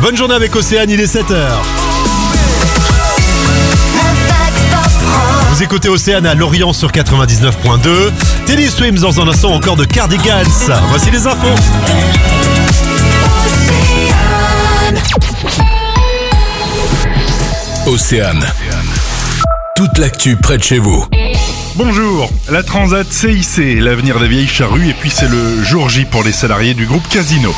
Bonne journée avec Océane, il est 7h. Vous écoutez Océane à Lorient sur 99.2. Teddy Swims dans un instant, encore de Cardigans. Voici les infos. Océane. Toute l'actu près de chez vous. Bonjour, la Transat CIC, l'avenir des vieilles charrues, et puis c'est le jour J pour les salariés du groupe Casino.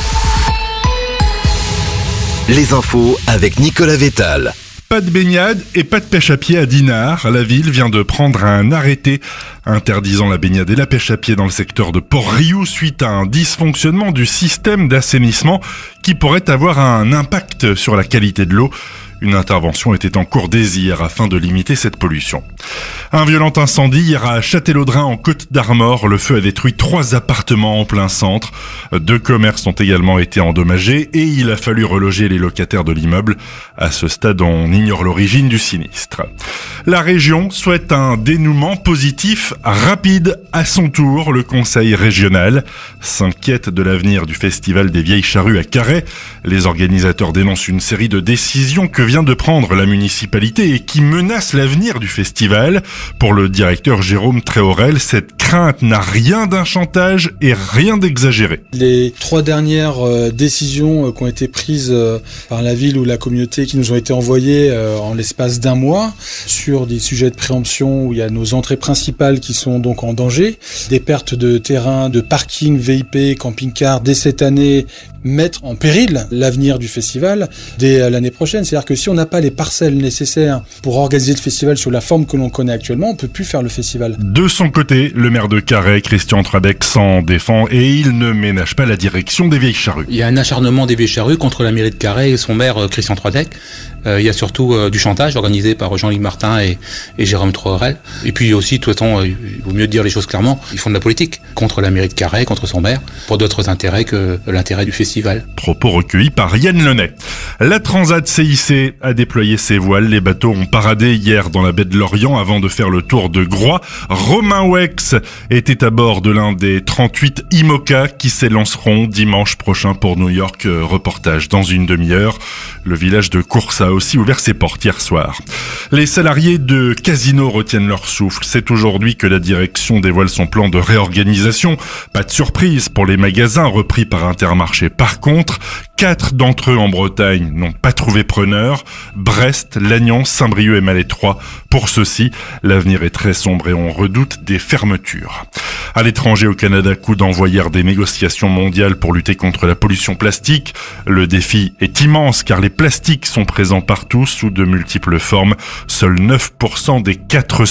Les infos avec Nicolas Vétal. Pas de baignade et pas de pêche à pied à Dinard. La ville vient de prendre un arrêté interdisant la baignade et la pêche à pied dans le secteur de Port-Riou suite à un dysfonctionnement du système d'assainissement qui pourrait avoir un impact sur la qualité de l'eau. Une intervention était en cours dès hier afin de limiter cette pollution. Un violent incendie hier à Châtellerault en Côte d'Armor. Le feu a détruit 3 appartements en plein centre. 2 commerces ont également été endommagés et il a fallu reloger les locataires de l'immeuble. À ce stade, on ignore l'origine du sinistre. La région souhaite un dénouement positif rapide à son tour. Le conseil régional s'inquiète de l'avenir du festival des Vieilles Charrues à Carhaix. Les organisateurs dénoncent une série de décisions que vient de prendre la municipalité et qui menace l'avenir du festival. Pour le directeur Jérôme Tréorel, cette crainte n'a rien d'un chantage et rien d'exagéré. Les 3 dernières décisions qui ont été prises par la ville ou la communauté qui nous ont été envoyées en l'espace d'un mois sur des sujets de préemption où il y a nos entrées principales qui sont donc en danger, des pertes de terrain, de parking, VIP, camping-car dès cette année mettre en péril l'avenir du festival dès l'année prochaine. C'est-à-dire que si on n'a pas les parcelles nécessaires pour organiser le festival sur la forme que l'on connaît actuellement, on peut plus faire le festival. De son côté, le maire de Carhaix, Christian Tradec, s'en défend et il ne ménage pas la direction des Vieilles Charrues. Il y a un acharnement des Vieilles Charrues contre la mairie de Carhaix et son maire Christian Tradec. Il y a surtout du chantage organisé par Jean-Luc Martin et Jérôme Tréorel. Et puis aussi, de toute façon, il vaut mieux dire les choses clairement, ils font de la politique contre la mairie de Carhaix, contre son maire, pour d'autres intérêts que l'intérêt du festival. Propos recueillis par Yann Lenay. La Transat CIC a déployé ses voiles. Les bateaux ont paradé hier dans la baie de Lorient avant de faire le tour de Groix. Romain Wex était à bord de l'un des 38 IMOCA qui s'élanceront dimanche prochain pour New York. Reportage dans une demi-heure. Le village de Course a aussi ouvert ses portes hier soir. Les salariés de Casino retiennent leur souffle. C'est aujourd'hui que la direction dévoile son plan de réorganisation. Pas de surprise pour les magasins repris par Intermarché. Par contre, 4 d'entre eux en Bretagne n'ont pas trouvé preneur. Brest, Lannion, Saint-Brieuc et Malétroit. Pour ceux-ci, l'avenir est très sombre et on redoute des fermetures. À l'étranger, au Canada, coup d'envoi hier des négociations mondiales pour lutter contre la pollution plastique. Le défi est immense car les plastiques sont présents partout sous de multiples formes. Seuls 9% des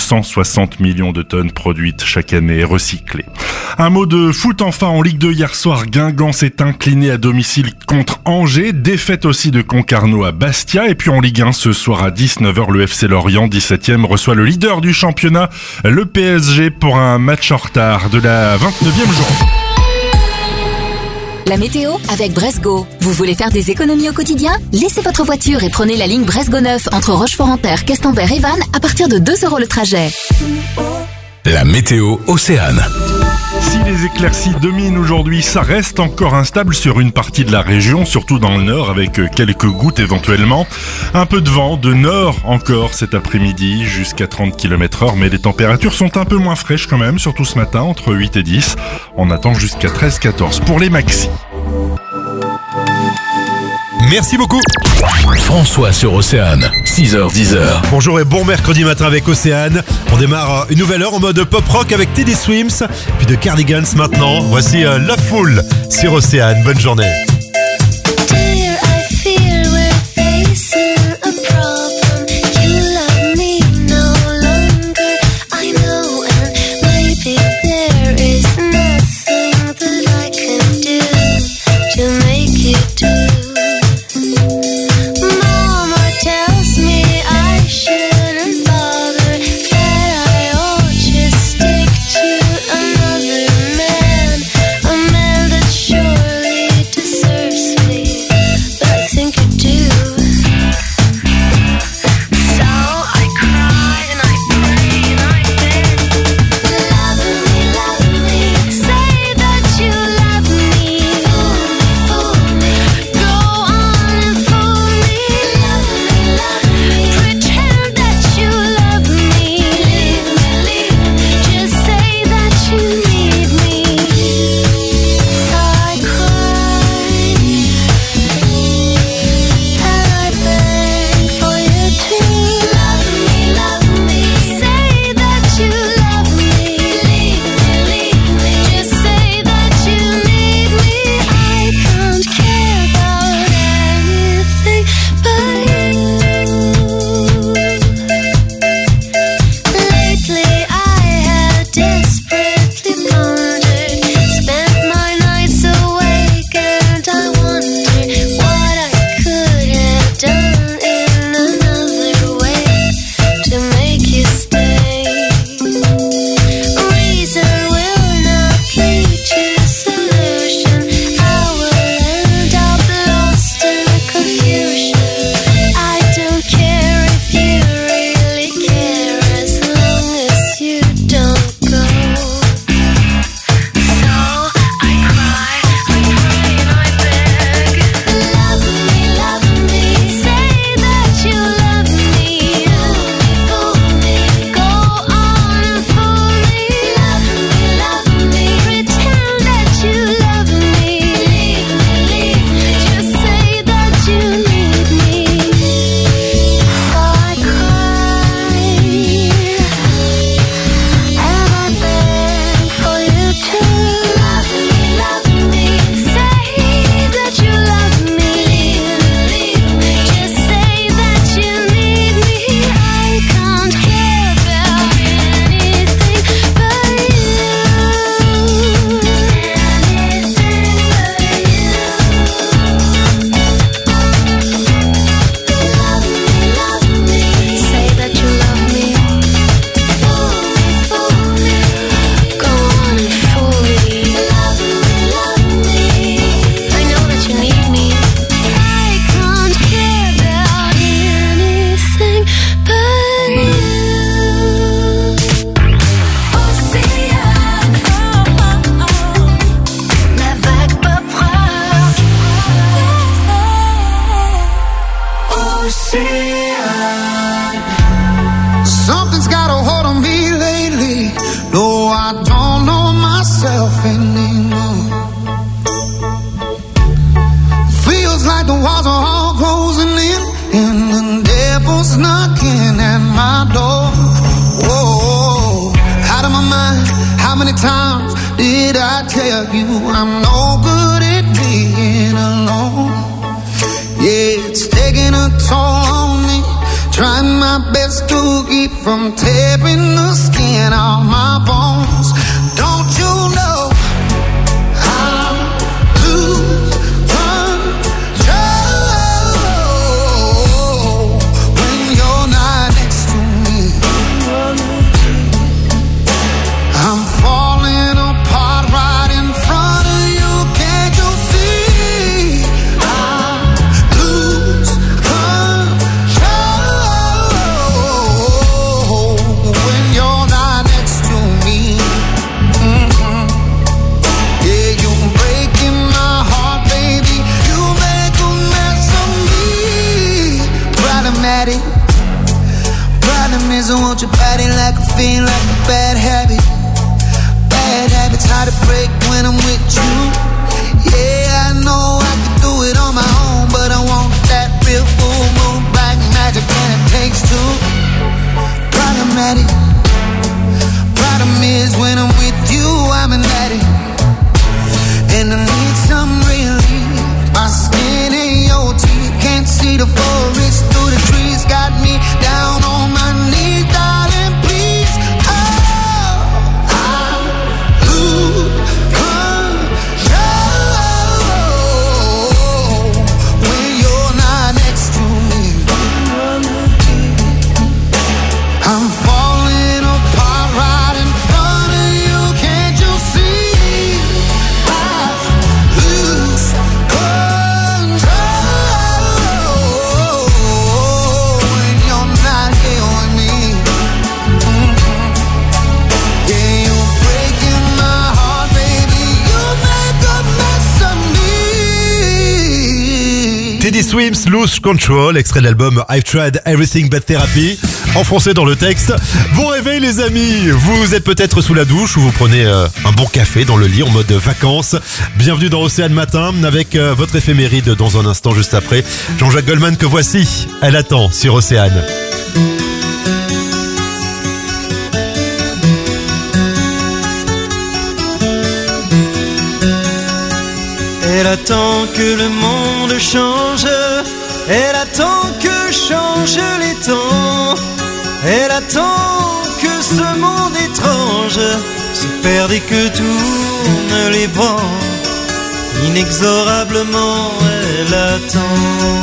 460 millions de tonnes produites chaque année est recyclé. Un mot de foot enfin en Ligue 2 hier soir. Guingamp s'est incliné à domicile contre Angers. Défaite aussi de Concarneau à Bastia. Et puis en Ligue 1 ce soir à 19h, le FC Lorient 17e reçoit le leader du championnat, le PSG, pour un match en retard de la 29e journée. La météo avec Bresgo. Vous voulez faire des économies au quotidien? Laissez votre voiture et prenez la ligne Bresgo 9 entre Rochefort-en-Terre, Questembert et Vannes à partir de 2 € le trajet. La météo Océane. Si les éclaircies dominent aujourd'hui, ça reste encore instable sur une partie de la région, surtout dans le nord, avec quelques gouttes éventuellement. Un peu de vent, de nord encore cet après-midi, jusqu'à 30 km/h, mais les températures sont un peu moins fraîches quand même, surtout ce matin, entre 8 et 10. On attend jusqu'à 13-14 pour les maxis. Merci beaucoup. François sur Océane, 6h-10h. Bonjour et bon mercredi matin avec Océane. On démarre une nouvelle heure en mode pop rock avec Teddy Swims, puis de Cardigans maintenant. Voici Loveful sur Océane. Bonne journée. Surely deserve life anymore. Feels like the walls are all closing in, and the devil's knocking at my door. Whoa, out of my mind. How many times did I tell you I'm no good at being alone? Yeah, it's taking a toll on me, trying my best to keep from tearing the skin off my bones. Don't you know I lose control when you're not next to me? I'm falling apart right in front of you. Can't you see? I lose control when you're not next to me. Yeah, you're breaking my heart, baby. You make a mess of me. Problematic. Problem is I want your body like a fiend, like a bad habit. Bad habits hard to break when I'm with you. Yeah, I know I can do it on my own, but I want that real full moon black magic, and it takes two. Problematic. Problem is when I'm with you, I'm an addict, and I need some relief. My skin ain't your teeth, can't see the forest through the trees. Got me down on my knees, darling, please. Oh, I lose control when you're not next to me. I'm falling apart right in front of you. Can't you see? I lose control when you're not here with me. Yeah, you're breaking my heart, baby. You make a mess of me. Teddy Swims, Lose Control, extrait de l'album I've Tried Everything But Therapy, en français dans le texte. Bon réveil les amis, vous êtes peut-être sous la douche ou vous prenez un bon café dans le lit en mode vacances. Bienvenue dans Océane Matin avec votre éphéméride dans un instant juste après. Jean-Jacques Goldman que voici, elle attend sur Océane. Elle attend que le monde change, elle attend que changent les temps, elle attend que ce monde étrange se perde et que tournent les vents. Inexorablement elle attend.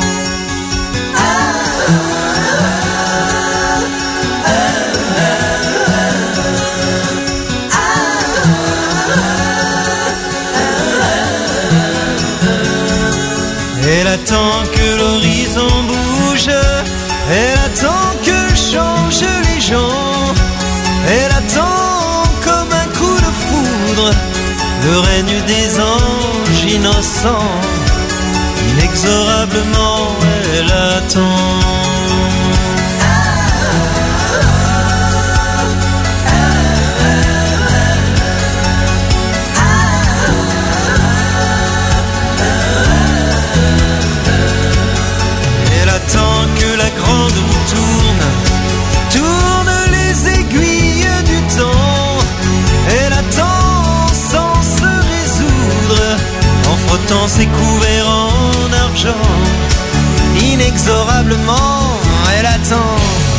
Elle attend que l'horizon bouge, elle attend que changent les gens, elle attend comme un coup de foudre le règne des anges innocents. Inexorablement elle attend. Elle attend que la grande roue tourne les aiguilles du temps. Elle attend sans se résoudre, en frottant ses couverts en argent. Inexorablement elle attend.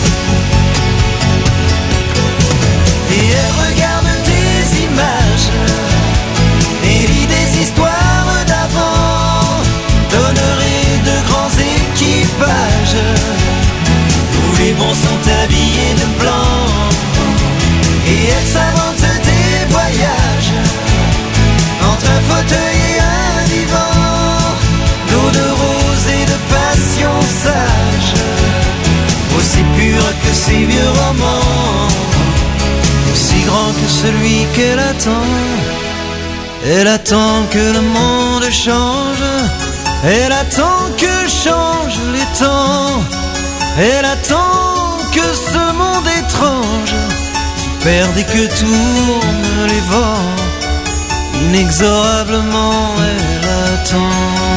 Et elle regarde des images et lit des histoires d'avant. Donnerait de grands équipages où les bons sont habillés de blanc. Et elle s'invente des voyages entre un fauteuil et un divan, d'eau de rose et de passion sage, aussi pure que ces vieux romans, aussi grand que celui qu'elle attend. Elle attend que le monde change, elle attend que changent les temps, elle attend que ce monde étrange se perde et que tournent les vents. inexorablement elle attend.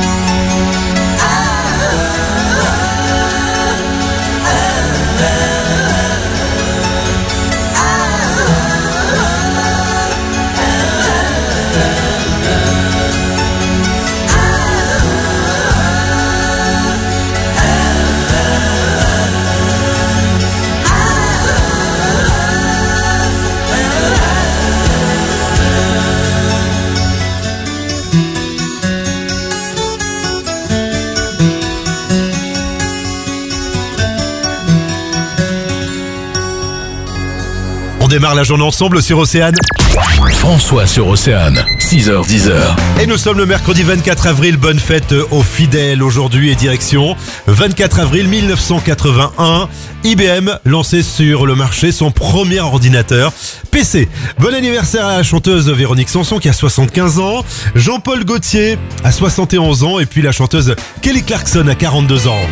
On démarre la journée ensemble sur Océane. François sur Océane, 6h-10h. Et nous sommes le mercredi 24 avril. Bonne fête aux fidèles aujourd'hui et direction. 24 avril 1981. IBM lançait sur le marché son premier ordinateur PC. Bon anniversaire à la chanteuse Véronique Sanson qui a 75 ans. Jean-Paul Gaultier a 71 ans. Et puis la chanteuse Kelly Clarkson a 42 ans.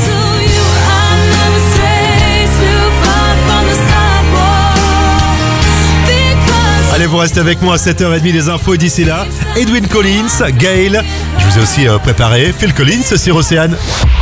Allez, vous restez avec moi à 7h30 les infos et d'ici là, Edwyn Collins, Gail. Je vous ai aussi préparé Phil Collins sur Océane.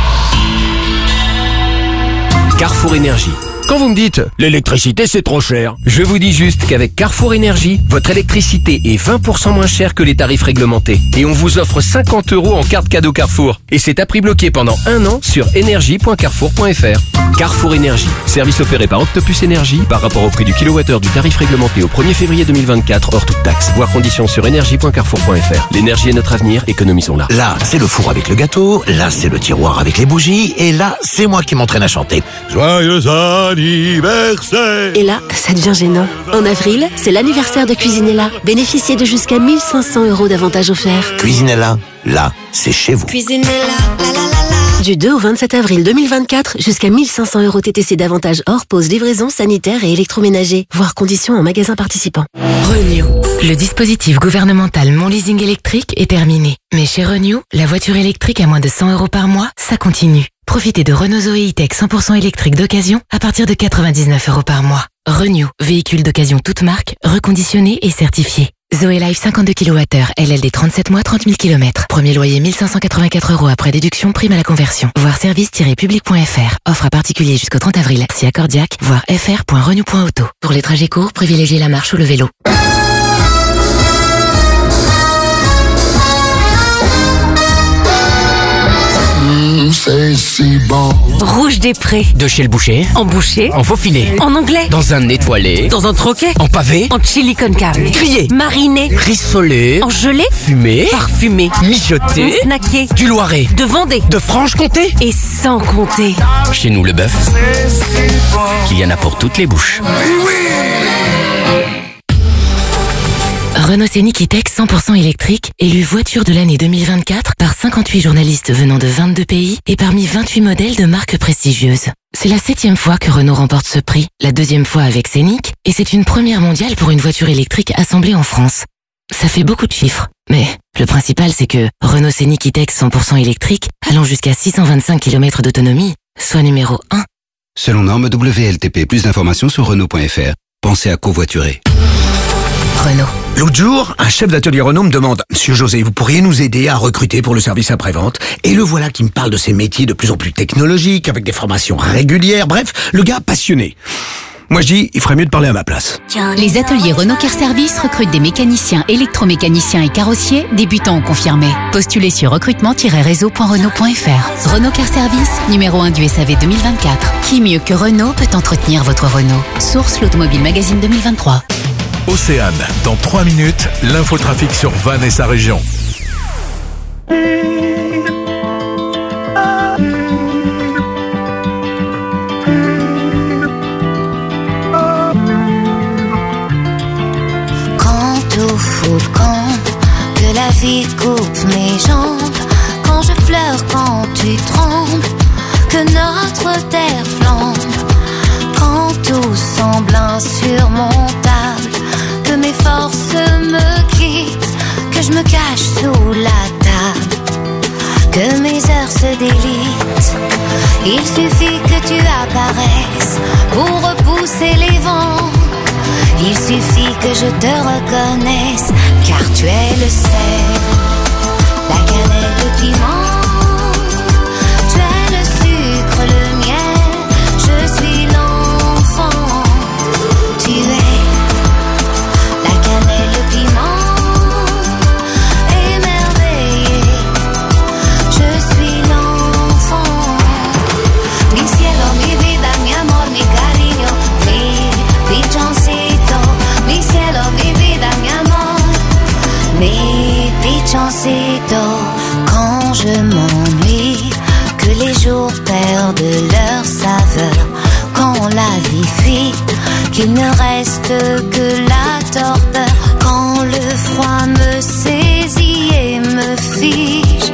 Carrefour Énergie. Quand vous me dites « l'électricité c'est trop cher », je vous dis juste qu'avec Carrefour Énergie, votre électricité est 20% moins chère que les tarifs réglementés. Et on vous offre 50 € en carte cadeau Carrefour. Et c'est à prix bloqué pendant 1 an sur énergie.carrefour.fr. Carrefour Énergie. Service opéré par Octopus Énergie par rapport au prix du kilowattheure du tarif réglementé au 1er février 2024 hors toute taxe. Voir conditions sur énergie.carrefour.fr. L'énergie est notre avenir, économisons-la. Là, c'est le four avec le gâteau, là, c'est le tiroir avec les bougies, et là, c'est moi qui m'entraîne à chanter. Joyeux anniversaire! Et là, ça devient gênant. En avril, c'est l'anniversaire de Cuisinella. Bénéficiez de jusqu'à 1 500 € d'avantages offerts. Cuisinella, là, c'est chez vous. Cuisinella, la la la la. Du 2 au 27 avril 2024, jusqu'à 1 500 € TTC d'avantages hors pause, livraison, sanitaire et électroménager. Voir conditions en magasin participant. Renew. Le dispositif gouvernemental Mon Leasing électrique est terminé. Mais chez Renew, la voiture électrique à moins de 100 € par mois, ça continue. Profitez de Renault Zoé E-Tech 100% électrique d'occasion à partir de 99 € par mois. Renew, véhicule d'occasion toute marque, reconditionné et certifié. Zoé Life 52 kWh, LLD 37 mois, 30 000 km. Premier loyer 1 584 € après déduction, prime à la conversion. Voir service-public.fr. Offre à particulier jusqu'au 30 avril. Si accordiaque, voir fr.renew.auto. Pour les trajets courts, privilégiez la marche ou le vélo. C'est si bon. Rouge des Prés. De chez le boucher. En boucher. En faux filet. En anglais. Dans un étoilé. Dans un troquet. En pavé. En chili con carne. Grillé. Mariné. Rissolé. En gelé. Fumé. Parfumé. Mijoté. Snacké. Du Loiret. De Vendée. De Franche-Comté. Et sans compter. Chez nous, le bœuf, il y en a pour toutes les bouches. Renault Scénic E-Tech 100% électrique, élu voiture de l'année 2024 par 58 journalistes venant de 22 pays et parmi 28 modèles de marques prestigieuses. C'est la 7e fois que Renault remporte ce prix, la 2e fois avec Scénic, et c'est une première mondiale pour une voiture électrique assemblée en France. Ça fait beaucoup de chiffres, mais le principal c'est que Renault Scénic E-Tech 100% électrique, allant jusqu'à 625 km d'autonomie, soit numéro 1. Selon norme WLTP, plus d'informations sur Renault.fr. Pensez à covoiturer. Renault. L'autre jour, un chef d'atelier Renault me demande « Monsieur José, vous pourriez nous aider à recruter pour le service après-vente ?» Et le voilà qui me parle de ces métiers de plus en plus technologiques, avec des formations régulières, bref, le gars passionné. Moi je dis, il ferait mieux de parler à ma place. Les ateliers Renault Car Service recrutent des mécaniciens, électromécaniciens et carrossiers, débutants ou confirmés. Postulez sur recrutement-réseau.renault.fr. Renault Car Service, numéro 1 du SAV 2024. Qui mieux que Renault peut entretenir votre Renault? Source l'Automobile Magazine 2023. Océane, dans 3 minutes, l'infotrafic sur Vannes et sa région. Quand tout fout le camp, que la vie coupe mes jambes, quand je pleure, quand tu trembles, que notre terre flambe, quand tout semble insurmontable, que mes forces me quittent, que je me cache sous la table, que mes heures se délitent. Il suffit que tu apparaisses pour repousser les vents, Il suffit que je te reconnaisse, car tu es le sel, la cannelle, le piment. Tu es le sucre, le miel, je suis l'enfant. Tu es la cannelle, le piment, émerveillé, je suis l'enfant. Mi cielo, mi vida, mi amor, mi cariño, mi pichoncito. Mi cielo, mi vida, mi amor, mi pichoncito. Quand je m'ennuie, que les jours perdent leur saveur, quand la vie fuit, qu'il ne reste que la torpeur, quand le froid me saisit et me fige,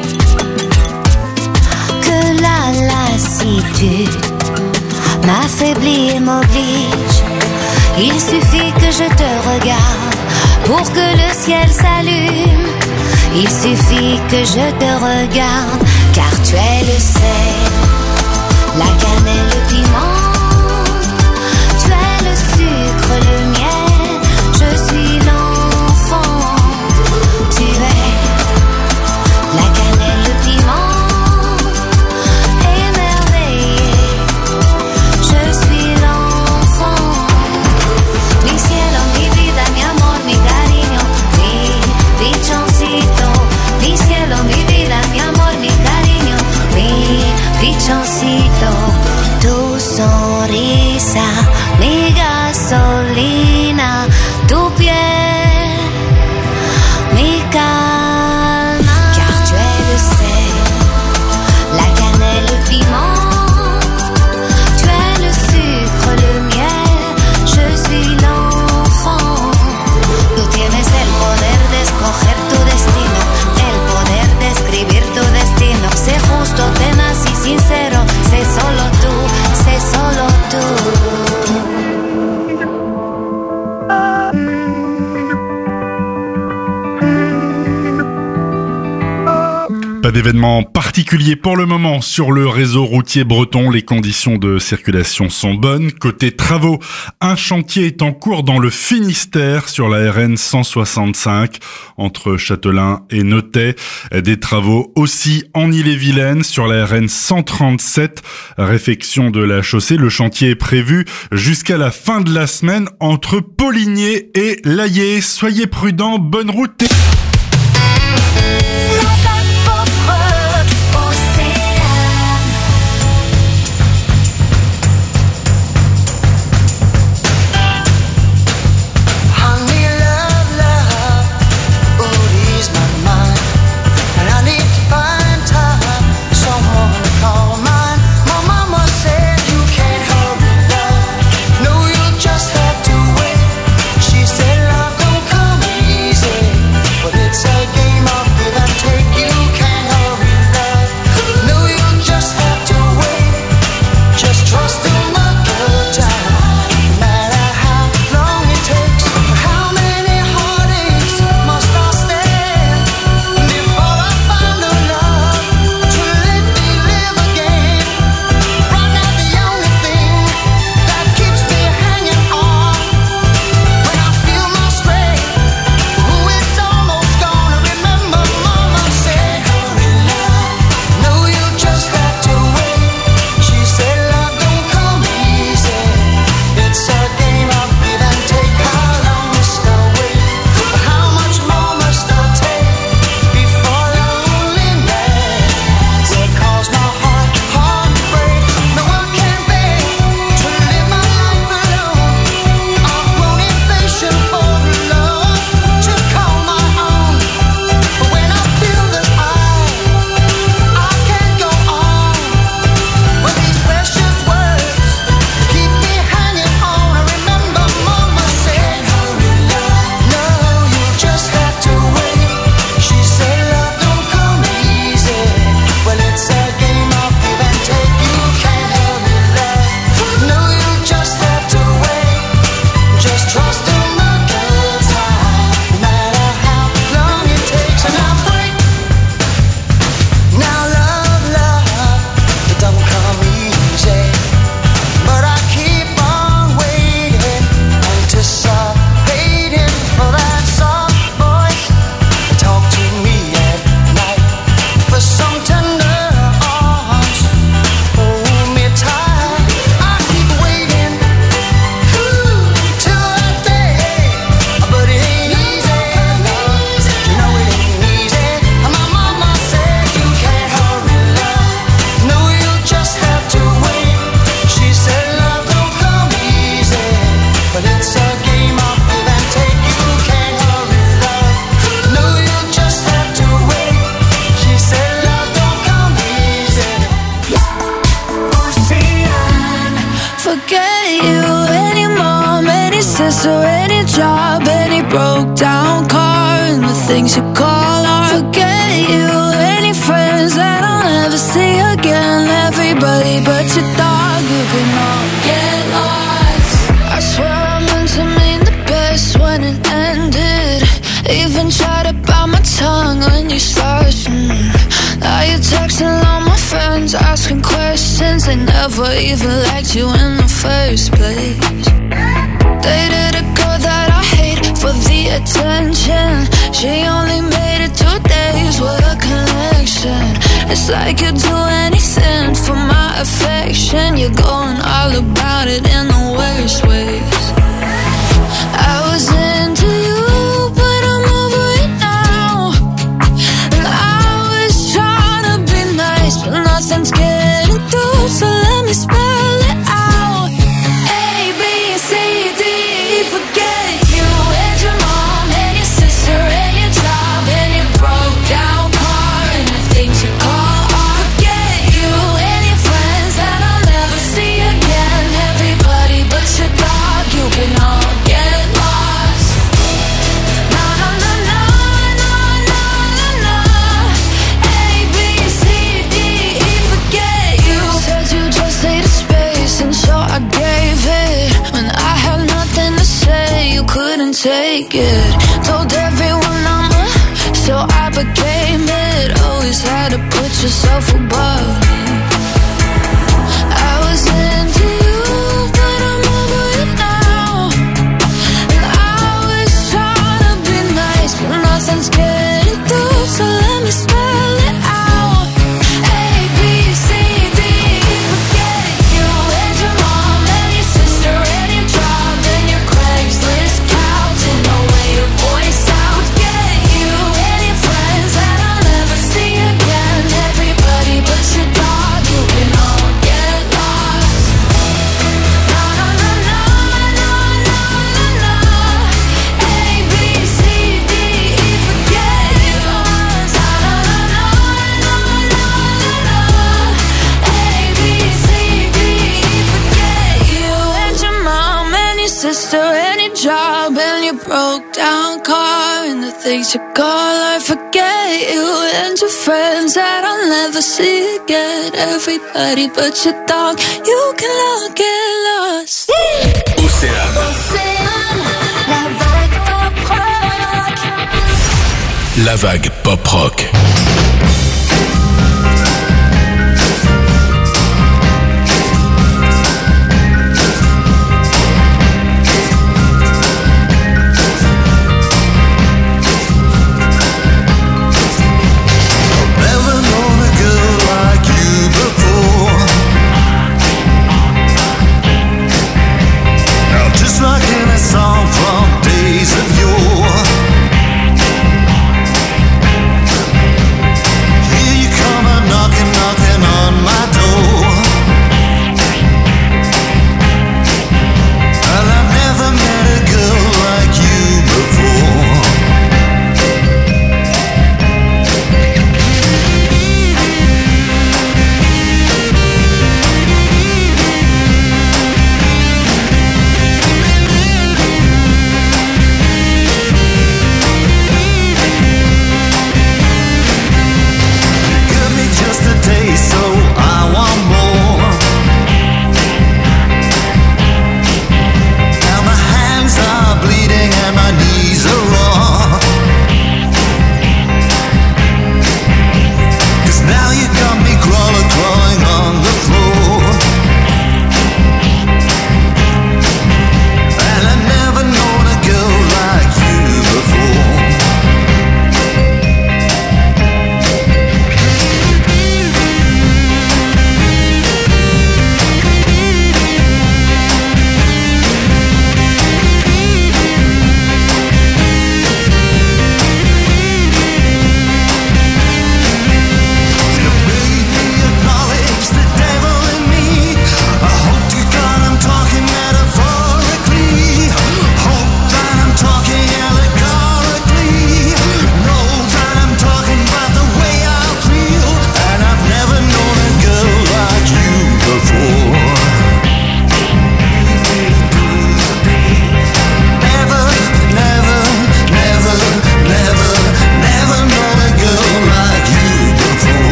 que la lassitude m'affaiblit et m'oblige. Il suffit que je te regarde pour que le ciel s'allume. Il suffit que je te regarde, car tu es le sel, la cannelle, le piment. Tu es le sucre, le miel, je suis l'enfant. Tu es la cannelle, le piment, émerveillé, je suis l'enfant. Mi cielo, mi vida, mi amor, mi cariño, mi pichoncito. Mi cielo, mi vida, mi amor, mi cariño, mi pichoncito. Tu sonrisa, mi gasolina, tu piel, mi calma. Car tu es le sel, la cannelle, le piment. Tu es le sucre, le miel, je suis l'enfant. Tú tienes el poder de escoger tu destino, el poder de escribir tu destino. Sé justo, tenaz y sincero, sé solo tú, sé solo tú. Pas d'événement particulier pour le moment sur le réseau routier breton. Les conditions de circulation sont bonnes. Côté travaux, un chantier est en cours dans le Finistère sur la RN 165 entre Châtelain et Notay. Des travaux aussi en Ille-et-Vilaine sur la RN 137. Réfection de la chaussée. Le chantier est prévu jusqu'à la fin de la semaine entre Poligné et Layé. Soyez prudents. Bonne route. But broke down car and the things you call art. Forget you, any friends that I'll never see again. Everybody but your dog, you can all get lost. I swear I meant to mean the best when it ended. Even tried to bite my tongue when you started. Now you're texting all my friends, asking questions. They never even liked you in the first place. Dated a girl that I hate for the attention. She only made it 2 days with a connection. It's like you'd do anything for my affection. You're going all about it in the worst ways. I was into you, but I'm over it now. And I was trying to be nice, but nothing's getting through. So let me spell it out. A, B, C, D, E, forget you and your mom and your sister and your job and your broke down car and the things you call art. Forget you and your friends that I'll never see again. Everybody but your dog, you can all get lost. No, no, no, no, no, no, no, no. A, B, C, D, E, forget you. Said you just needed space, and so I gave it. When I had nothing to say, you couldn't take it. Told everyone I'm so I became it. Always had to put yourself above me. I was into you, but I'm over it now. And I was trying to be nice, but nothing's getting through. So let me spell it out. A, B, C, D, E, forget you and your mom and your sister and your job and your Craigslist couch and the way your voice sounds. Get you and your friends that I'll never see again. Everybody but your dog, you can all get lost. No, no, no, no, no, no, no, no. A, B, C, D, E, forget you. No, no, no, no, no, no, no. A, B, C, D, E, forget you and your mom and your sister and your job and your broke down car and the things you call art. Forget you and your friends that I'll never see again. Everybody but your dog, you can all get lost. Océane. La vague pop rock. Never known a girl like you before. Now just.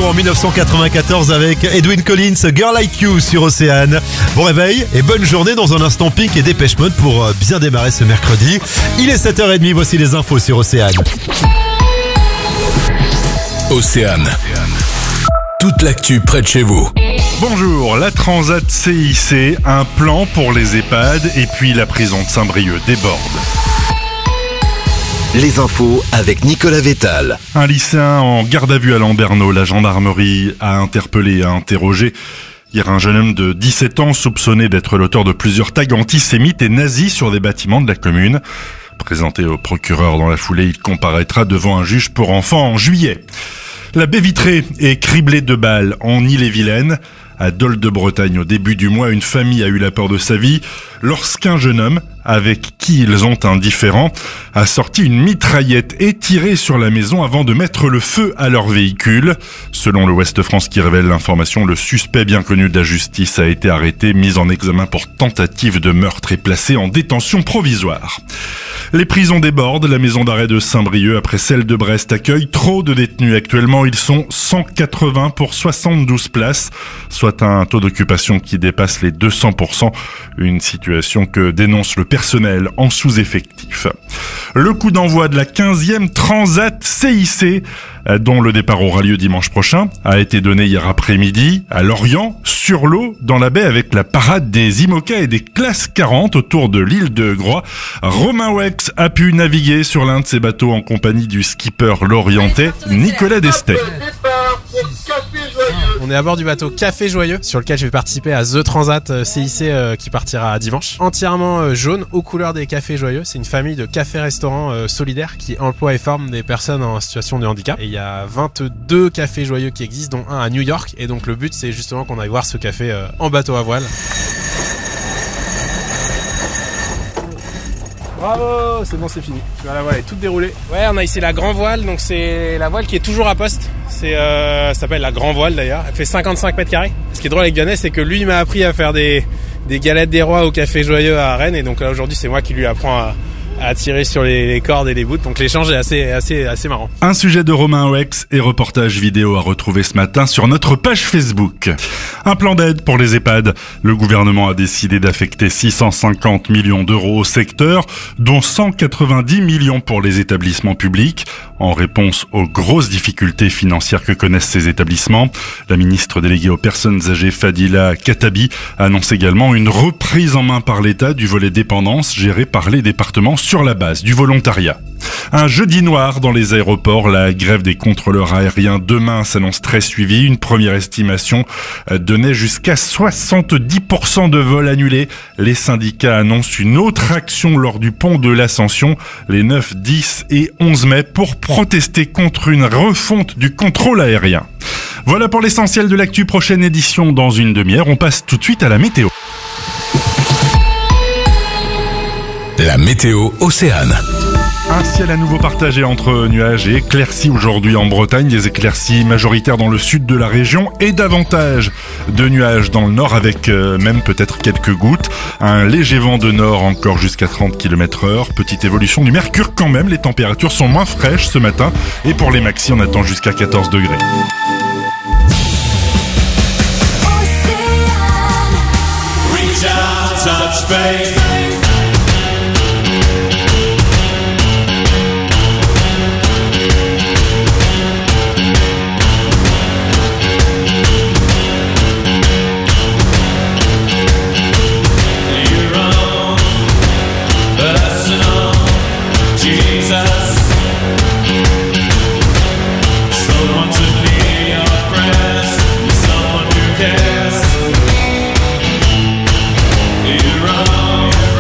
retour en 1994 avec Edwin Collins, Girl Like You sur Océane. Bon réveil et bonne journée. Dans un instant, Pink et Dépêche Mode pour bien démarrer ce mercredi. Il est 7h30, voici les infos sur Océane. Océane. Toute l'actu près de chez vous. Bonjour, la Transat CIC, un plan pour les EHPAD et puis la prison de Saint-Brieuc déborde. Les infos avec Nicolas Vétal. Un lycéen en garde à vue à Lambernault, la gendarmerie a interpellé et a interrogé hier un jeune homme de 17 ans soupçonné d'être l'auteur de plusieurs tags antisémites et nazis sur des bâtiments de la commune. Présenté au procureur dans la foulée, il comparaîtra devant un juge pour enfants en juillet. La baie vitrée est criblée de balles en Ille-et-Vilaine. À Dole de Bretagne, au début du mois, une famille a eu la peur de sa vie lorsqu'un jeune homme, avec qui ils ont un différend, a sorti une mitraillette et tiré sur la maison avant de mettre le feu à leur véhicule. Selon le Ouest France qui révèle l'information, le suspect bien connu de la justice a été arrêté, mis en examen pour tentative de meurtre et placé en détention provisoire. Les prisons débordent. La maison d'arrêt de Saint-Brieuc, après celle de Brest, accueille trop de détenus. Actuellement, ils sont 180 pour 72 places, soit un taux d'occupation qui dépasse les 200%. Une situation que dénonce le personnel en sous-effectif. Le coup d'envoi de la 15e Transat CIC, dont le départ aura lieu dimanche prochain, a été donné hier après-midi à Lorient, sur l'eau, dans la baie, avec la parade des IMOCA et des classes 40 autour de l'île de Groix. Romain Wex a pu naviguer sur l'un de ses bateaux en compagnie du skipper lorientais Nicolas Destet. On est à bord du bateau Café Joyeux, sur lequel je vais participer à The Transat CIC qui partira dimanche. Entièrement jaune, aux couleurs des Cafés Joyeux. C'est une famille de cafés-restaurants solidaires qui emploient et forment des personnes en situation de handicap. Et il y a 22 Cafés Joyeux qui existent, dont un à New York. Et donc le but, c'est justement qu'on aille voir ce café en bateau à voile. Bravo, c'est bon, c'est fini. La voile est toute déroulée. Ouais, on a ici la grand voile, donc c'est la voile qui est toujours à poste. Ça s'appelle la grand voile d'ailleurs. Elle fait 55 mètres carrés. Ce qui est drôle avec Vianney, c'est que lui il m'a appris à faire des galettes des rois au Café Joyeux à Rennes, et donc là aujourd'hui c'est moi qui lui apprends à tirer sur les cordes et les bouts. Donc l'échange est assez marrant. Un sujet de Romain Wex et reportage vidéo à retrouver ce matin sur notre page Facebook. Un plan d'aide pour les EHPAD. Le gouvernement a décidé d'affecter 650 millions d'euros au secteur, dont 190 millions pour les établissements publics, en réponse aux grosses difficultés financières que connaissent ces établissements. La ministre déléguée aux personnes âgées, Fadila Khattabi, annonce également une reprise en main par l'État du volet dépendance géré par les départements sur la base du volontariat. Un jeudi noir dans les aéroports, la grève des contrôleurs aériens demain s'annonce très suivie. Une première estimation donnait jusqu'à 70% de vols annulés. Les syndicats annoncent une autre action lors du pont de l'Ascension les 9, 10 et 11 mai pour protester contre une refonte du contrôle aérien. Voilà pour l'essentiel de l'actu. Prochaine édition dans une demi-heure. On passe tout de suite à la météo. La météo Océane. Un ciel à nouveau partagé entre nuages et éclaircies aujourd'hui en Bretagne, des éclaircies majoritaires dans le sud de la région et davantage de nuages dans le nord avec même peut-être quelques gouttes. Un léger vent de nord encore jusqu'à 30 km/h. Petite évolution du mercure quand même, les températures sont moins fraîches ce matin et pour les maxis on attend jusqu'à 14 degrés. You're wrong.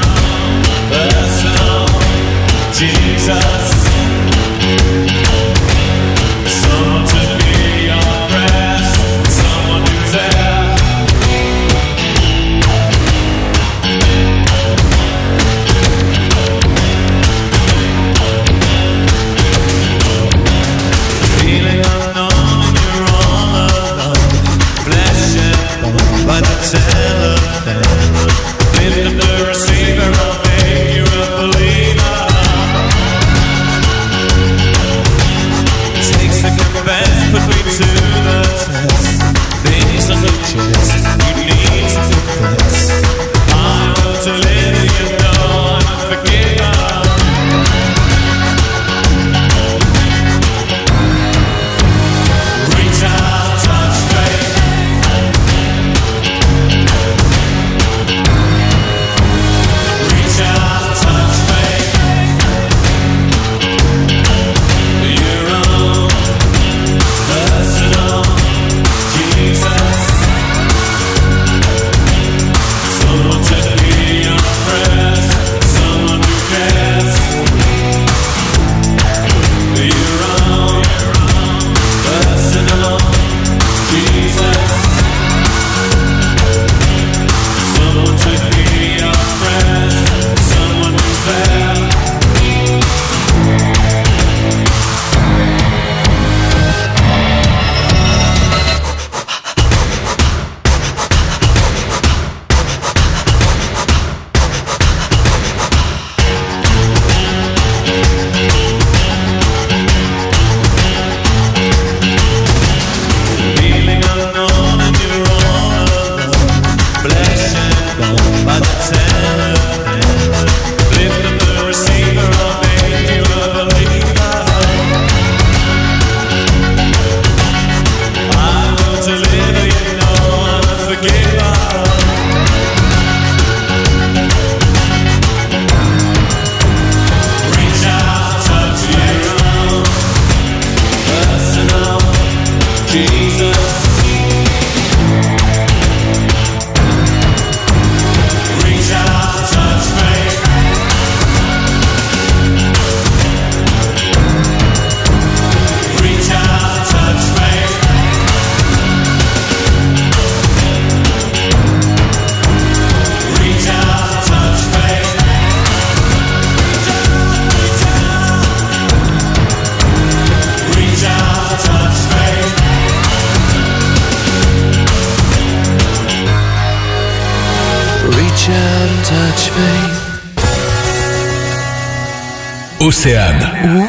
Océane.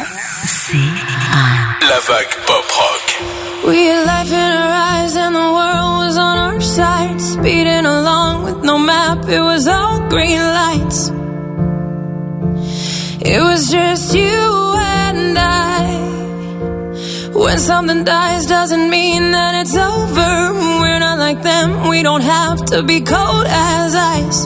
La vague pop rock. We had life in our eyes and the world was on our side. Speeding along with no map, it was all green lights. It was just you and I. When something dies doesn't mean that it's over. We're not like them, we don't have to be cold as ice.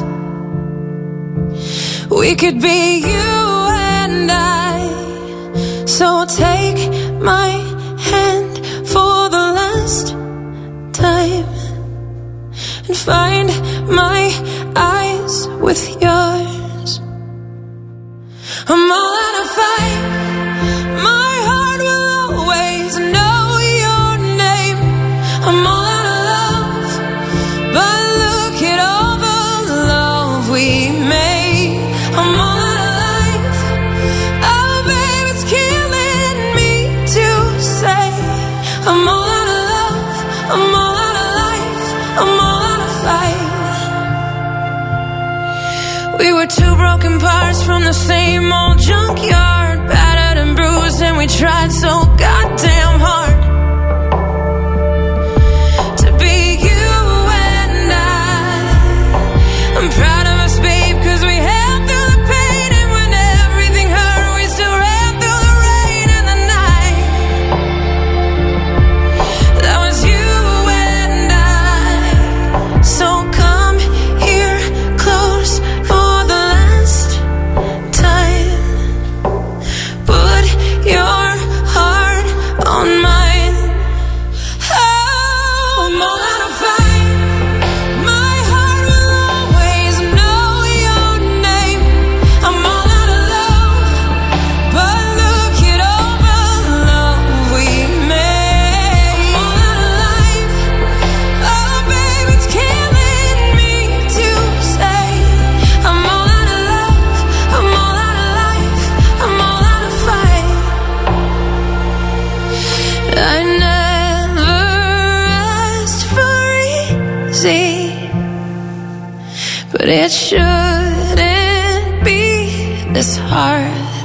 We could be you and I. So take my hand for the last time and find my eyes with yours. I'm all out of fight. My heart will always know your name. I'm all out of love, but look at all the love we made. I'm all out of life. Oh, babe, it's killing me to say. I'm all out of love. I'm all out of life. I'm all out of fight. We were two broken parts from the same old junkyard, battered and bruised, and we tried so goddamn hard to be you and I'm proud of us, babe, 'cause we held through the pain, and when everything hurt, we still ran through the rain and the night. That was you and I. So come here close for the last time. Put your heart on mine. Oh, I'm all out of fight. My heart will always know your name. I'm all out of love, but look at all the love we made. I'm all out of life. Oh, babe, it's killing me to say. I'm all out of love. I'm all out of life. I'm all out of fight. I never asked for easy, but it shouldn't be this hard.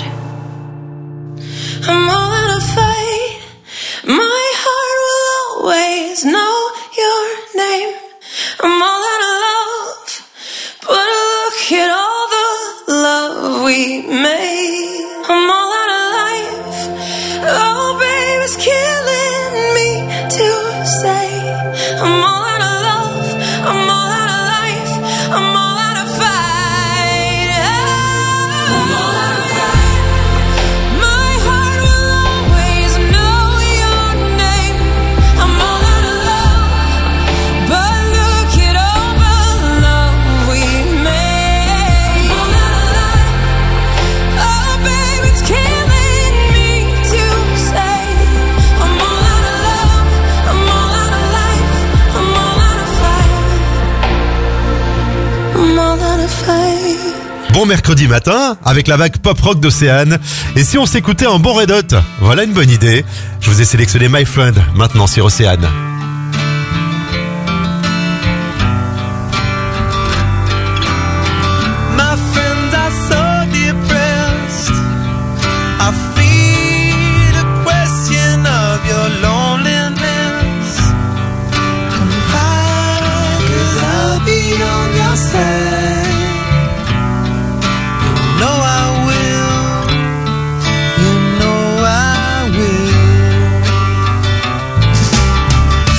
I'm all out of fight. My heart will always know your name. I'm all out of love, but look at all the love we made. I'm all out of life. Oh, babe, it's killing me to say. I'm all out of love. I'm all out of life. I'm all out of fight. I'm all out of fight. My heart will always know your name. I'm all out of love, but look at all the love we made. I'm all out of life. Oh, babe, it's killing me to say. I'm all out of love. I'm all out of life. I'm all out of fight. I'm all out of fight. Bon mercredi matin, avec la vague pop rock d'Océane. Et si on s'écoutait un bon Red Hot? Voilà une bonne idée. Je vous ai sélectionné My Friend, maintenant sur Océane. My friends are so depressed. I fear the question of your loneliness. Confide, 'cause I'll be on your side. You know I will. You know I will.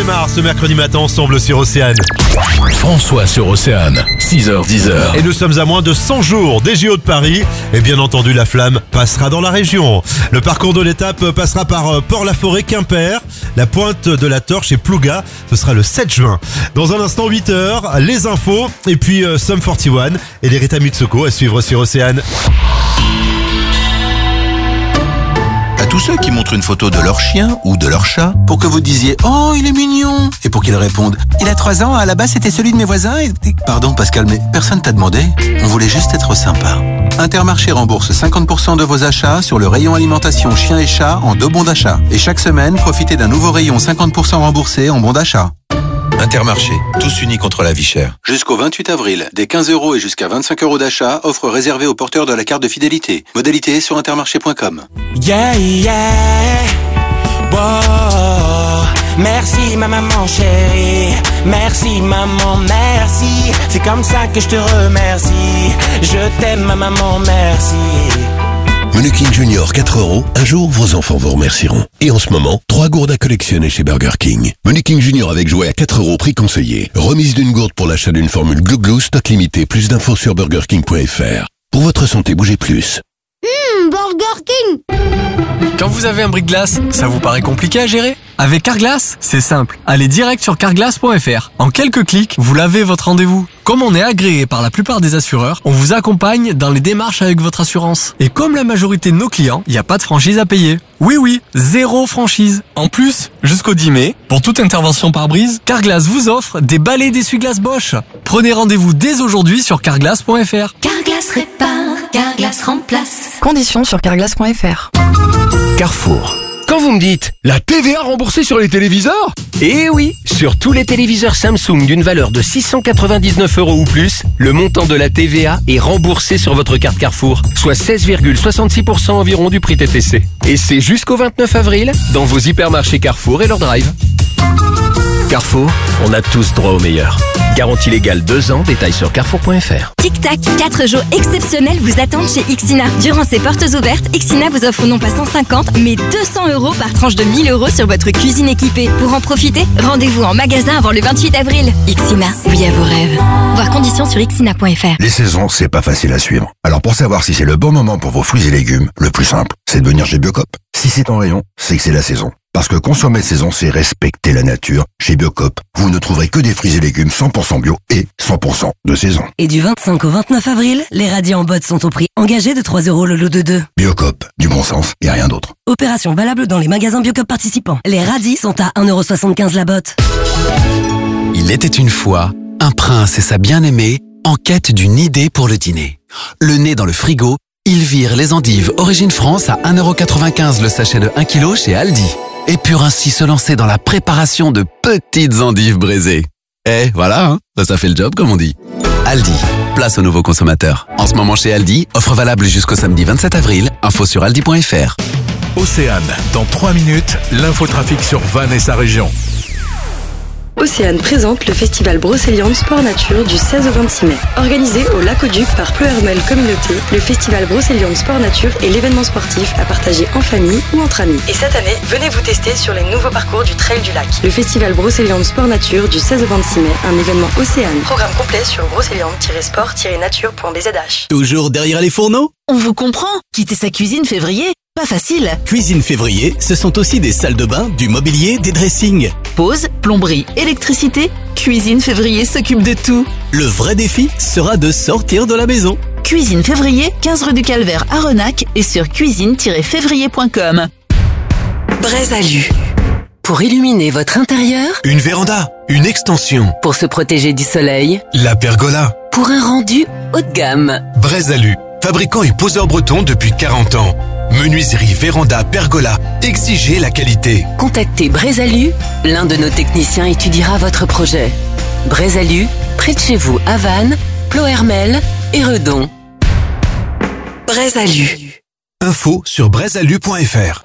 démarre ce mercredi matin ensemble sur Océane. François sur Océane, 6h-10h. Et nous sommes à moins de 100 jours des JO de Paris. Et bien entendu, la flamme passera dans la région. Le parcours de l'étape passera par Port-la-Forêt, Quimper, la pointe de la Torche et Plouga. Ce sera le 7 juin. Dans un instant, 8h, les infos. Et puis Sum 41 et les Rita Mitsoko à suivre sur Océane. À tous ceux qui montrent une photo de leur chien ou de leur chat pour que vous disiez « Oh, il est mignon !» et pour qu'ils répondent « Il a 3 ans, à la base c'était celui de mes voisins et... » Pardon Pascal, mais personne t'a demandé. On voulait juste être sympa. Intermarché rembourse 50% de vos achats sur le rayon alimentation chien et chat en 2 bons d'achat. Et chaque semaine, profitez d'un nouveau rayon 50% remboursé en bons d'achat. Intermarché, tous unis contre la vie chère. Jusqu'au 28 avril, des 15 € et jusqu'à 25 € d'achat, offre réservée aux porteurs de la carte de fidélité. Modalité sur intermarché.com. Yeah, yeah. Wow. Merci ma maman chérie. Merci maman, merci. C'est comme ça que je te remercie. Je t'aime ma maman, merci. Menu King Junior 4 €, un jour vos enfants vous remercieront. Et en ce moment, 3 gourdes à collectionner chez Burger King. Menu King Junior avec jouet à 4 € prix conseillé. Remise d'une gourde pour l'achat d'une formule Glou Glou, stock limité. Plus d'infos sur burgerking.fr. Pour votre santé, bougez plus. Burger King. Quand vous avez un bris-de-glace, ça vous paraît compliqué à gérer? Avec Carglass, c'est simple. Allez direct sur carglass.fr. En quelques clics, vous lavez votre rendez-vous. Comme on est agréé par la plupart des assureurs, on vous accompagne dans les démarches avec votre assurance. Et comme la majorité de nos clients, il n'y a pas de franchise à payer. Oui, 0 franchise. En plus, jusqu'au 10 mai, pour toute intervention par brise, Carglass vous offre des balais d'essuie-glace Bosch. Prenez rendez-vous dès aujourd'hui sur carglass.fr. Carglass répare, Carglass remplace. Conditions sur carglass.fr. Carrefour. Quand vous me dites la TVA remboursée sur les téléviseurs? Eh oui, sur tous les téléviseurs Samsung d'une valeur de 699 € ou plus, le montant de la TVA est remboursé sur votre carte Carrefour, soit 16,66% environ du prix TTC. Et c'est jusqu'au 29 avril dans vos hypermarchés Carrefour et leur drive. Carrefour, on a tous droit au meilleur. Garantie légale 2 ans, détails sur carrefour.fr. Tic Tac, 4 jours exceptionnels vous attendent chez Ixina. Durant ces portes ouvertes, Ixina vous offre non pas 150, mais 200 € par tranche de 1000 € sur votre cuisine équipée. Pour en profiter, rendez-vous en magasin avant le 28 avril. Ixina, oui à vos rêves. Voir conditions sur ixina.fr. Les saisons, c'est pas facile à suivre. Alors pour savoir si c'est le bon moment pour vos fruits et légumes, le plus simple, c'est de venir chez Biocop. Si c'est en rayon, c'est que c'est la saison. Parce que consommer saison, c'est respecter la nature. Chez Biocop, vous ne trouverez que des fruits et légumes 100% bio et 100% de saison. Et du 25 au 29 avril, les radis en botte sont au prix engagé de 3 € le lot de 2. Biocop, du bon sens et rien d'autre. Opération valable dans les magasins Biocop participants. Les radis sont à 1,75 € la botte. Il était une fois un prince et sa bien-aimée en quête d'une idée pour le dîner. Le nez dans le frigo, ils virent les endives Origine France à 1,95 € le sachet de 1 kg chez Aldi. Et purent ainsi se lancer dans la préparation de petites endives braisées. Eh, voilà, hein, ça fait le job comme on dit. Aldi, place aux nouveaux consommateurs. En ce moment chez Aldi, offre valable jusqu'au samedi 27 avril, info sur aldi.fr. Océane, dans 3 minutes, l'infotrafic sur Vannes et sa région. Océane présente le festival Brocéliande Sport Nature du 16 au 26 mai. Organisé au Lac-au-Duc par Pleuhermel Communauté, le festival Brocéliande Sport Nature est l'événement sportif à partager en famille ou entre amis. Et cette année, venez vous tester sur les nouveaux parcours du Trail du Lac. Le festival Brocéliande Sport Nature du 16 au 26 mai, un événement Océane. Programme complet sur brocéliande-sport-nature.bzh. Toujours derrière les fourneaux? On vous comprend. Quitter sa cuisine février, pas facile. Cuisine février, ce sont aussi des salles de bain, du mobilier, des dressings. Pause, plomberie, électricité, Cuisine février s'occupe de tout. Le vrai défi sera de sortir de la maison. Cuisine février, 15 rue du Calvaire à Renac et sur cuisine-février.com. Brésalu. Pour illuminer votre intérieur, Une véranda, une extension. pour se protéger du soleil, La pergola. pour un rendu haut de gamme. Brésalu, fabricant et poseur breton depuis 40 ans. Menuiserie, véranda, pergola, exigez la qualité. Contactez Brésalu, l'un de nos techniciens étudiera votre projet. Brésalu, près de chez vous à Vannes, Plohermel et Redon. Brésalu. Info sur brésalu.fr.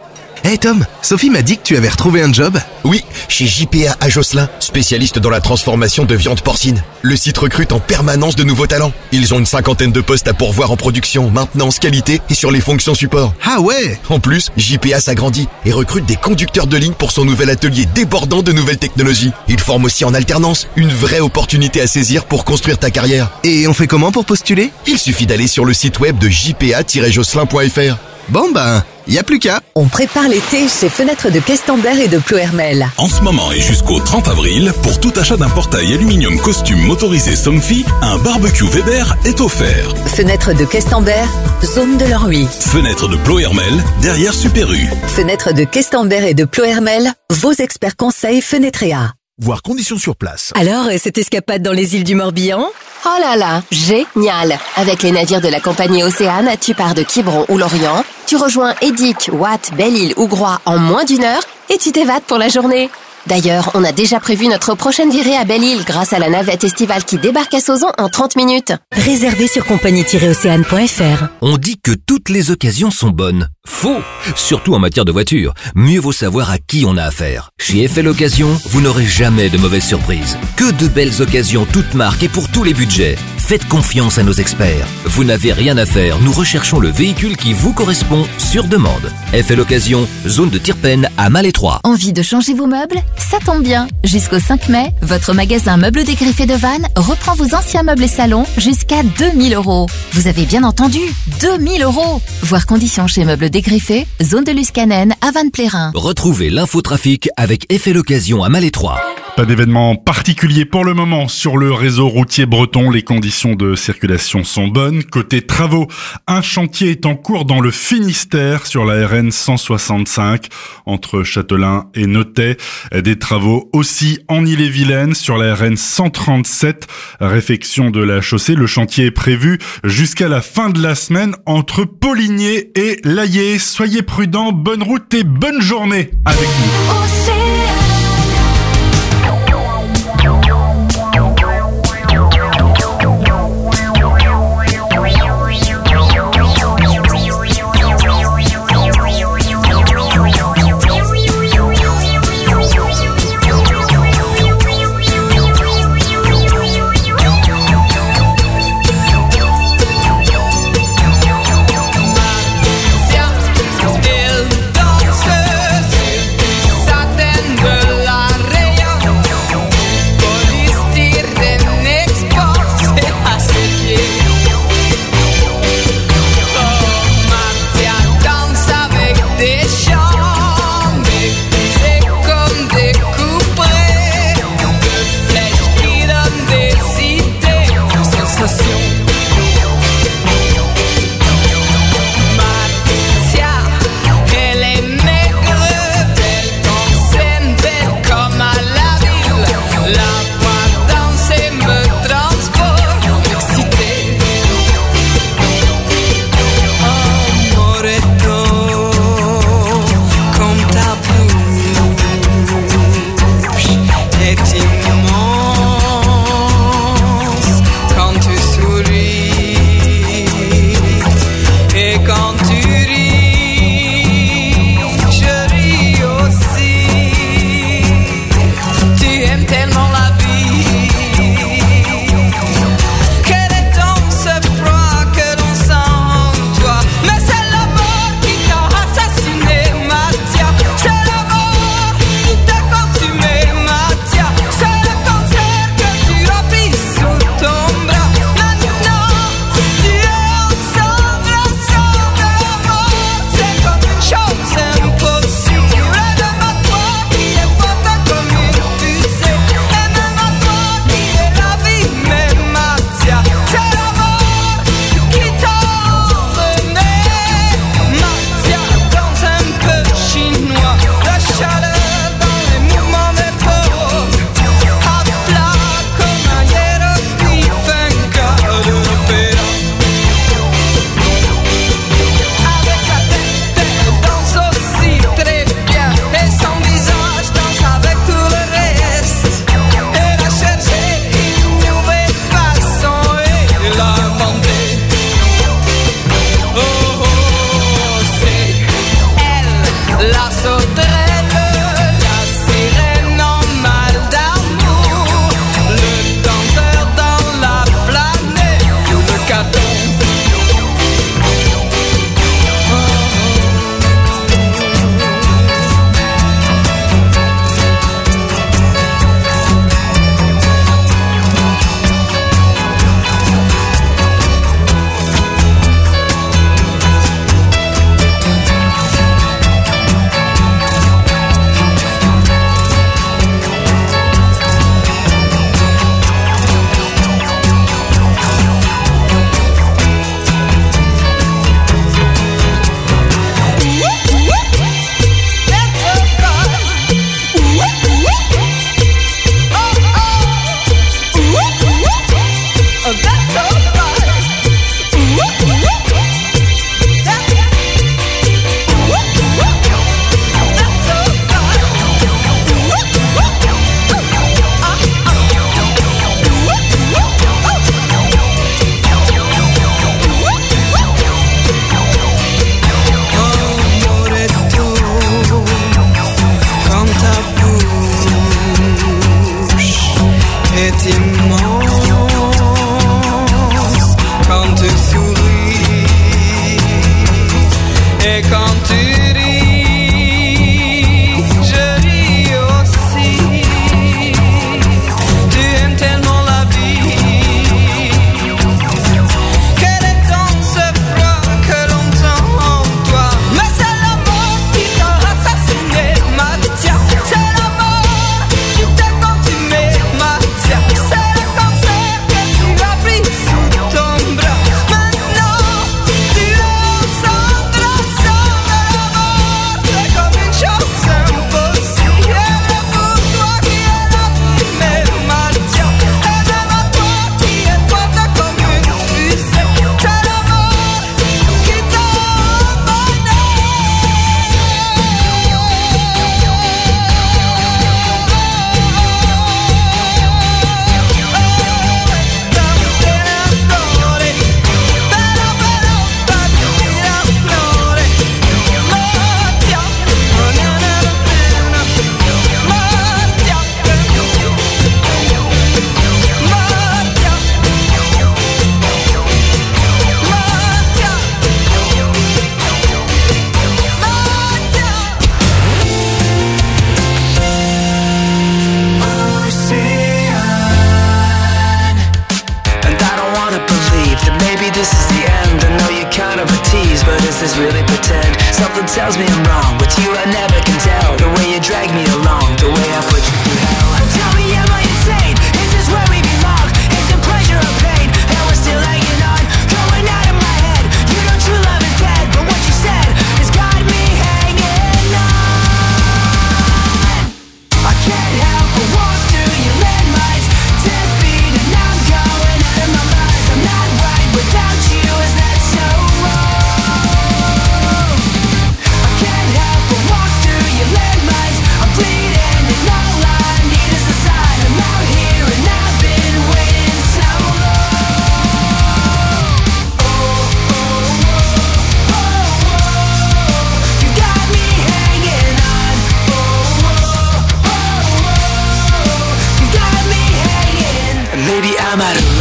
Hey Tom, Sophie m'a dit que tu avais retrouvé un job. Oui, chez JPA à Josselin, spécialiste dans la transformation de viande porcine. Le site recrute en permanence de nouveaux talents. Ils ont une 50aine de postes à pourvoir en production, maintenance, qualité et sur les fonctions support. Ah ouais! En plus, JPA s'agrandit et recrute des conducteurs de ligne pour son nouvel atelier débordant de nouvelles technologies. Il forme aussi en alternance, une vraie opportunité à saisir pour construire ta carrière. Et on fait comment pour postuler? Il suffit d'aller sur le site web de jpa-josselin.fr. Bon ben, y a plus qu'à. On prépare l'été chez Fenêtres de Questembert et de Ploërmel. En ce moment et jusqu'au 30 avril, pour tout achat d'un portail aluminium costume motorisé Somfy, un barbecue Weber est offert. Fenêtres de Questembert, zone de l'Orhuis. Fenêtres de Ploërmel, derrière Super U. Fenêtres de Questembert et de Ploërmel, vos experts conseils Fenetrea. Voir conditions sur place. Alors, cette escapade dans les îles du Morbihan? Oh là là, génial! Avec les navires de la compagnie Océane, tu pars de Quiberon ou Lorient, tu rejoins Édic, Watt, Belle-Île ou Groix en moins d'1 heure et tu t'évades pour la journée. D'ailleurs, on a déjà prévu notre prochaine virée à Belle-Île grâce à la navette estivale qui débarque à Sauzon en 30 minutes. Réservé sur compagnie-océane.fr. On dit que toutes les occasions sont bonnes. Faux! Surtout en matière de voiture. Mieux vaut savoir à qui on a affaire. Chez FL Occasion, vous n'aurez jamais de mauvaises surprises. Que de belles occasions toutes marques et pour tous les budgets. Faites confiance à nos experts. Vous n'avez rien à faire, nous recherchons le véhicule qui vous correspond sur demande. FL Occasion, zone de Tirpen à Malétroit. Envie de changer vos meubles? Ça tombe bien. Jusqu'au 5 mai, votre magasin Meubles Dégriffés de Vannes reprend vos anciens meubles et salons jusqu'à 2000 €. Vous avez bien entendu, 2000 €. Voir conditions chez Meubles Dégriffés, zone de Luscanen à Vannes-Plérin. Retrouvez l'infotrafic avec FL Occasion à Malétroit. Pas d'événement particulier pour le moment sur le réseau routier breton. Les conditions de circulation sont bonnes. Côté travaux, un chantier est en cours dans le Finistère sur la RN 165 entre Châtelain et Notet. Des travaux aussi en Ille-et-Vilaine sur la RN 137. Réfection de la chaussée. Le chantier est prévu jusqu'à la fin de la semaine entre Poligné et Laillé. Soyez prudents, bonne route et bonne journée avec nous. Sac tells me I'm wrong. With you I never can tell. The way you drag me along, the way I put you through hell. Tell me, am I insane? Is this where we belong? Is it pleasure or pain? And we're still hanging on, going out of my head. You know true love is dead, but what you said has got me hanging on. I can't help but walk through your landmines, 10 feet and I'm going out of my mind. I'm not right without you, is that so wrong? I can't help but walk through your landmines. I'm bleeding and all I need is a sign. I'm out here and I've been waiting so long. Oh, oh, oh, oh, oh. You got me hanging on. Oh, oh, oh, oh. You got me hanging. And maybe I'm out of